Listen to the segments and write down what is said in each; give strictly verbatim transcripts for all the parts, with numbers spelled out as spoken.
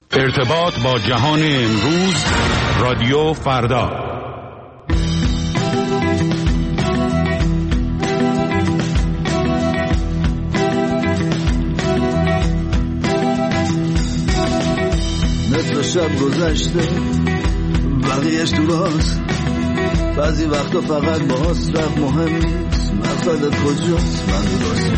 ارتباط با جهان امروز، رادیو فردا. نصف شب گذشته بقیهش تو راست، بعضی وقتا فقط باز رفت مهم نیست. مقصدت کجاست؟ من میباز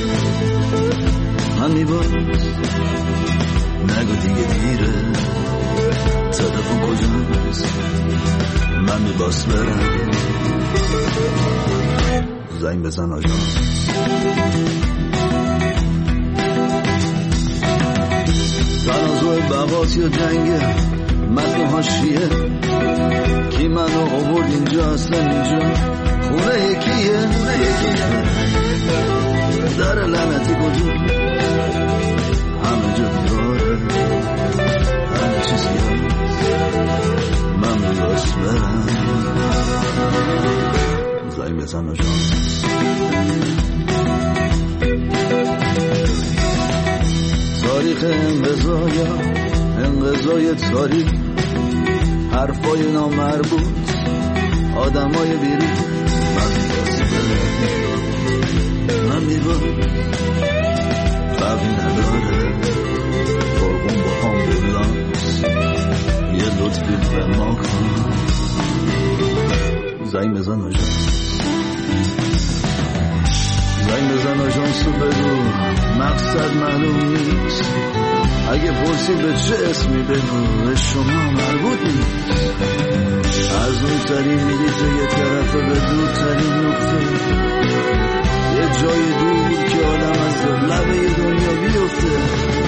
من میباز نگو دیگه دیره، تلفن کجاست؟ من میباز برم زنگ بزن آژانس. تنازع بغات یا جنگه متن حاشیه، کی منو آورد اینجا؟ اصلا اینجا خونه یکیه، خونه یکیه. در لعنتی کجا؟ همه جا بیاره، همه چیز هست. من میباز برم زنگ بزن آژانس. تاریخ انقضایا انقضای تاریخ، حرفای نامربوط، آدمای بیری. من میباز برم من میباز فرقی نداره، قربون با آمبولانس یه لطفی به ما کن. زنگ بزن آژانس، زنگ بزن آژانس رو بگو مقصد معلوم نیست. اگه پرسید به چه اسمی بگو به شما مربوط نیست. ارزون ترین میدی تو یه طرف به دور ترین نقطه، یه جای دور که آدم از لبه دنیا بیفته.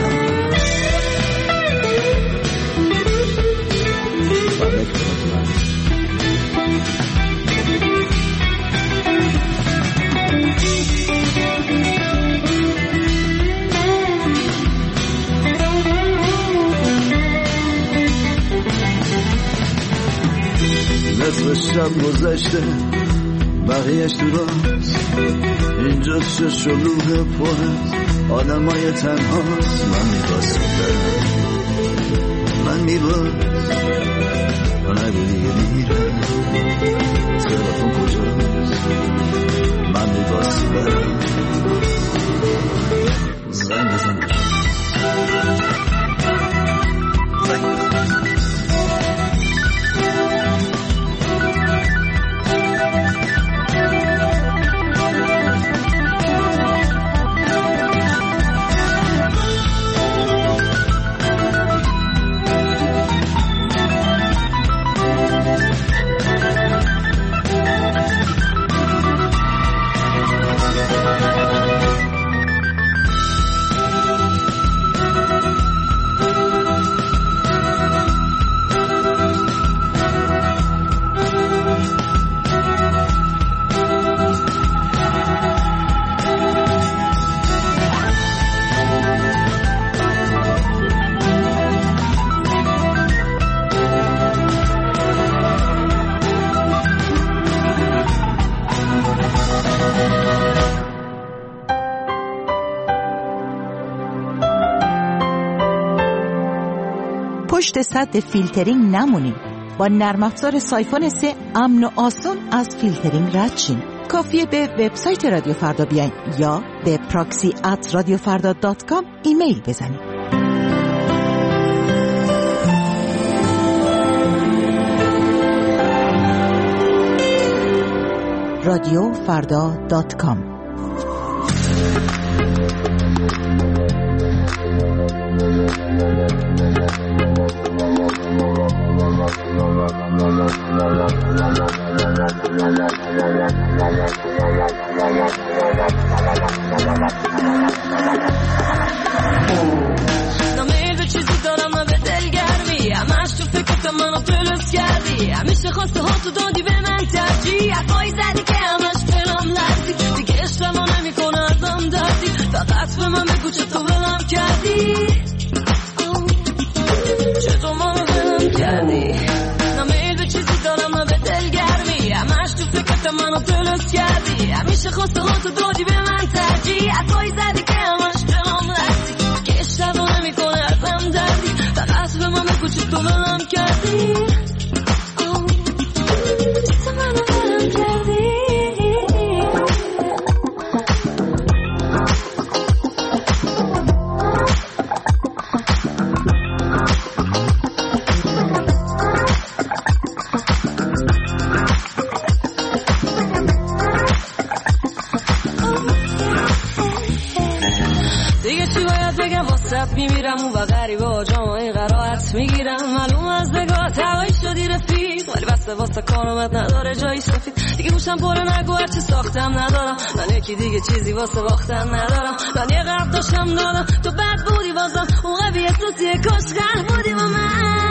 نصف شب گذشته بقیهش تو راست، اینجا چه شلوغ پره، آدمای تنهاست. من میباز برم من میباز نگو دیگه دیره، تلفن کجاست؟ من میباز برم زنگ بزن زنگ بزن. پشت سد فیلترینگ نمونید. با نرم افزار سایفون سه امن و آسان از فیلترینگ رد شین. کافیه به وبسایت رادیو فردا بیاین یا به پراکسی ات رادیو فردا دات کام ایمیل بزنید. رادیو فردا دات کام. نمیل به چیزی دارم من به دلگرمی، همش تو فکرت منو درست کردی، همیشه خواسته ها تو دادی به من ترجیح، حرفایی زدی که همش دلم لرزی، دیگه اشتباه نمیکنه ازم دردی، فقط به من بگو چطور ولم کردی، چطور منو ولم کردی. نمیل به چیزی دارم من به دلگرمی، همش تو فکرت منو درست کردی، همیشه خواسته ها تو دادی به من ترجیح، حرفایی زدی که همش دلم لرزی، دیگه اشتباه نمیکنه ازم دردی، فقط میمیرم اون و غریبه ها جامعه قرائت میگیرم. معلوم از نگاه توایی شدی رفیق، ولی بسته واسه کارمت نداره جایی سفید. دیگه گوشم پره نگو هرچی ساختم ندارم، من یکی دیگه چیزی واسه وقتم ندارم. من یه قرد داشتم دادم تو بد بودی بازم اون قوی احساسیه کاش قهر بودی با من.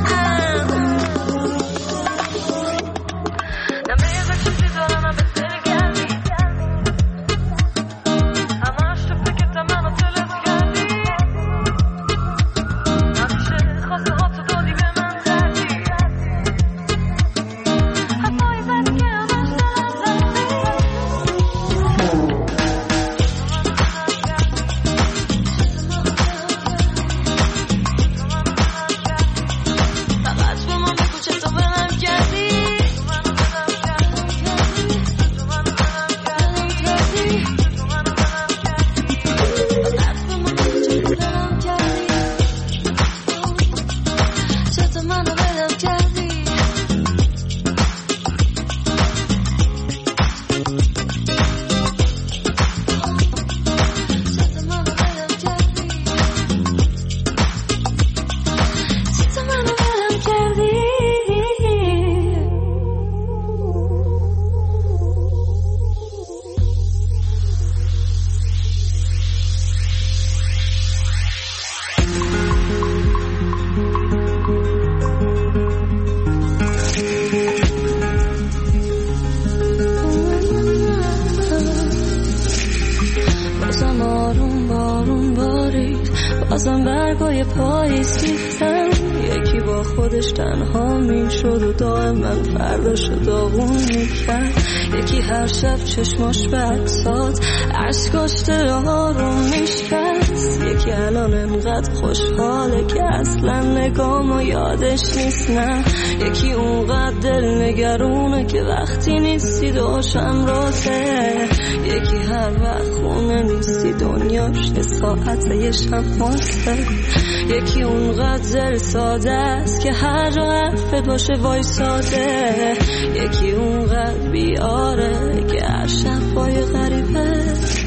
بازم برگای پاییز ریختن، یکی با خودش تنها میشد و دائم من فرداشو داغون میکرد. یکی هر شب چشماش بکساد عشقاش دلها رو میشکست. یکی الان انقدر خوشحاله که اصلا نگامو یادش نیست. نه یکی اونقدر دل نگرونه که وقتی نیستی دوشم راته. یکی هر وقت خونه نیستی دنیاش یه ساعت یه شب واسه. یکی اونقدر زر ساده است که هر جا حرفت باشه وای ساده. یکی اونقدر بیاره که هر شب وای غریبه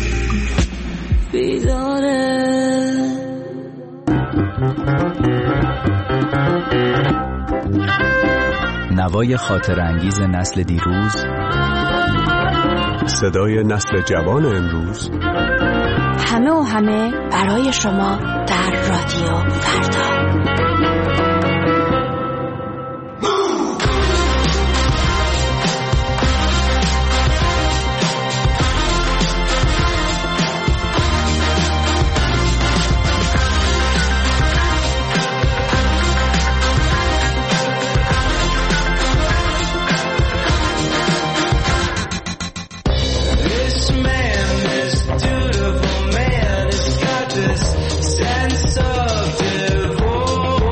بیداره. نوای خاطر انگیز نسل دیروز، صدای نسل جوان امروز، همه و همه برای شما در رادیو فردا. Sense of divorce.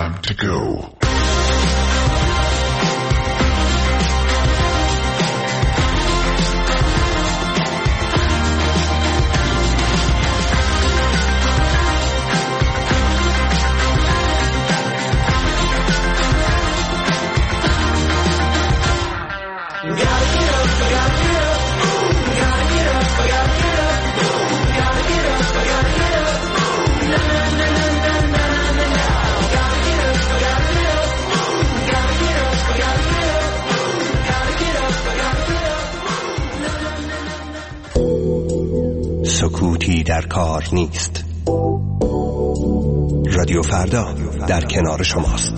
time to go. سکوتی در کار نیست. رادیو فردا در کنار شماست.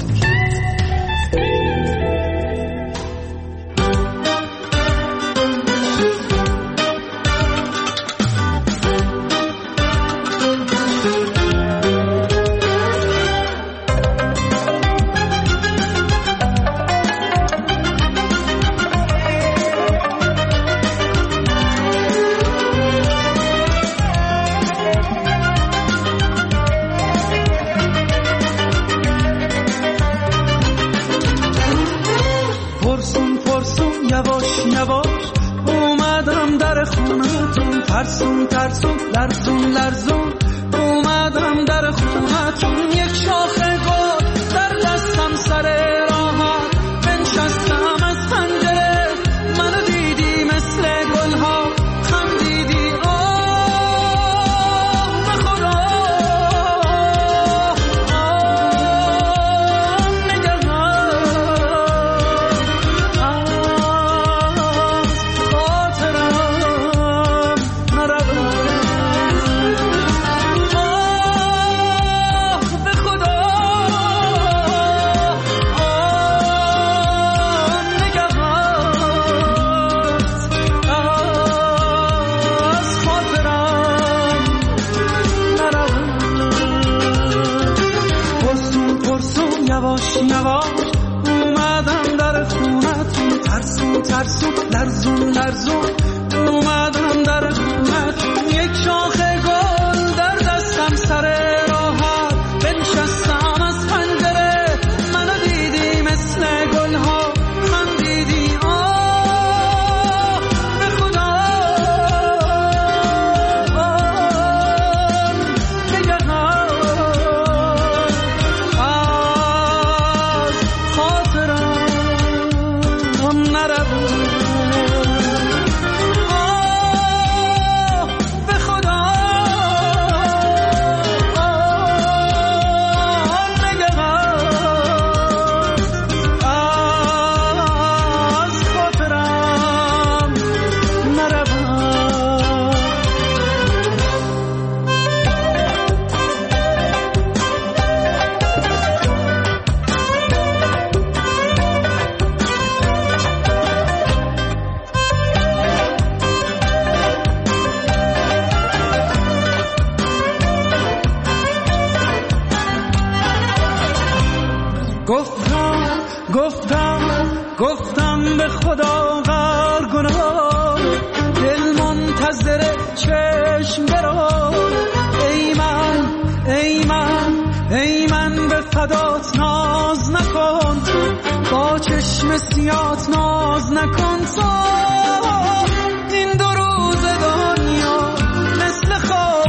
ترسون ترسون لرزون لرزون اومدم در خونتون، یک شاخه گل در دستم سر راهات بنشستم از پنجره، منو دیدی مثل گلها خندیدی آه به خدا آه نگهان از خاطرم یواش یواش اومدم در خونتون، ترسون ترسون لرزون لرزون اومدم در خونتون، یک شاخه گل در دستم سر راهت بنشستم از پنجره، منو دیدی مثل گلها خندیدی آه به خدا آه نگهان گفتم گفتم گفتم به خدا غر گناه، دل منتظر چشم برو، ای من ای من ای من به فدات ناز نکن، با چشم سیات ناز نکن، تو این دو روز دنیا مثل خواب